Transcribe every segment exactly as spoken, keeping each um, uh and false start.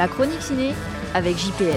La chronique ciné avec J P L.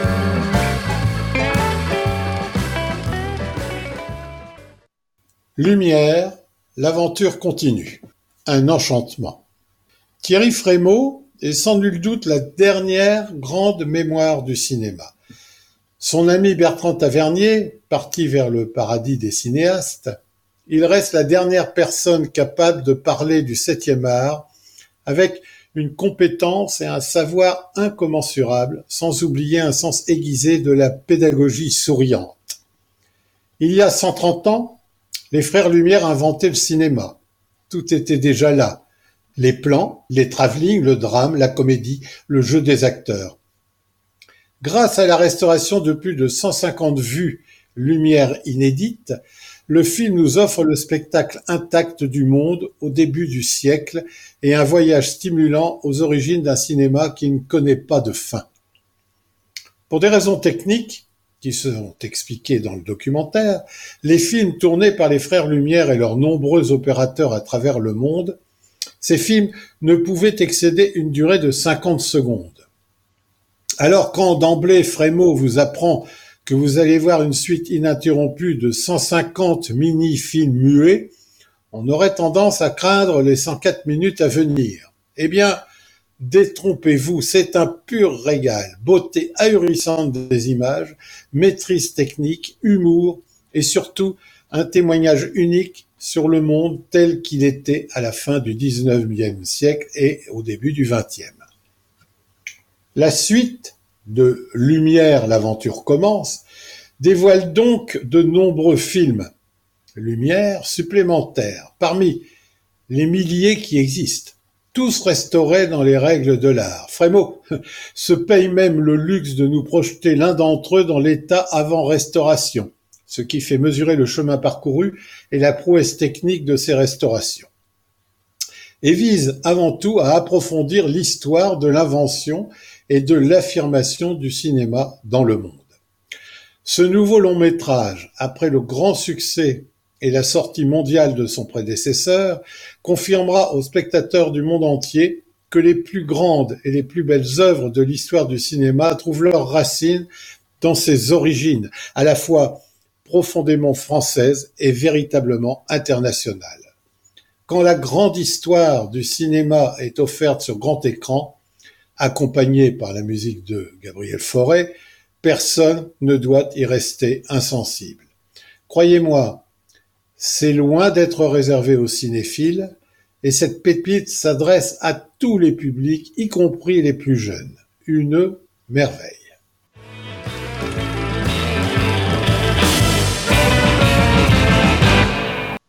Lumière, l'aventure continue. Un enchantement. Thierry Frémaux est sans nul doute la dernière grande mémoire du cinéma. Son ami Bertrand Tavernier, parti vers le paradis des cinéastes, il reste la dernière personne capable de parler du septième art avec une compétence et un savoir incommensurables, sans oublier un sens aiguisé de la pédagogie souriante. Il y a cent trente ans, les frères Lumière inventaient le cinéma. Tout était déjà là. Les plans, les travelling, le drame, la comédie, le jeu des acteurs. Grâce à la restauration de plus de cent cinquante vues Lumière inédites, le film nous offre le spectacle intact du monde au début du siècle et un voyage stimulant aux origines d'un cinéma qui ne connaît pas de fin. Pour des raisons techniques, qui seront expliquées dans le documentaire, les films tournés par les frères Lumière et leurs nombreux opérateurs à travers le monde, ces films ne pouvaient excéder une durée de cinquante secondes. Alors quand d'emblée Frémaux vous apprend que vous allez voir une suite ininterrompue de cent cinquante mini-films muets, on aurait tendance à craindre les cent quatre minutes à venir. Eh bien, détrompez-vous, c'est un pur régal, beauté ahurissante des images, maîtrise technique, humour et surtout un témoignage unique sur le monde tel qu'il était à la fin du dix-neuvième siècle et au début du vingtième. La suite de Lumière, l'aventure commence dévoile donc de nombreux films Lumière supplémentaires parmi les milliers qui existent, tous restaurés dans les règles de l'art. Frémaux se paye même le luxe de nous projeter l'un d'entre eux dans l'état avant restauration, ce qui fait mesurer le chemin parcouru et la prouesse technique de ces restaurations. Et vise avant tout à approfondir l'histoire de l'invention et de l'affirmation du cinéma dans le monde. Ce nouveau long métrage, après le grand succès et la sortie mondiale de son prédécesseur, confirmera aux spectateurs du monde entier que les plus grandes et les plus belles œuvres de l'histoire du cinéma trouvent leurs racines dans ses origines, à la fois profondément françaises et véritablement internationales. Quand la grande histoire du cinéma est offerte sur grand écran, accompagnée par la musique de Gabriel Fauré, personne ne doit y rester insensible. Croyez-moi, c'est loin d'être réservé aux cinéphiles, et cette pépite s'adresse à tous les publics, y compris les plus jeunes. Une merveille.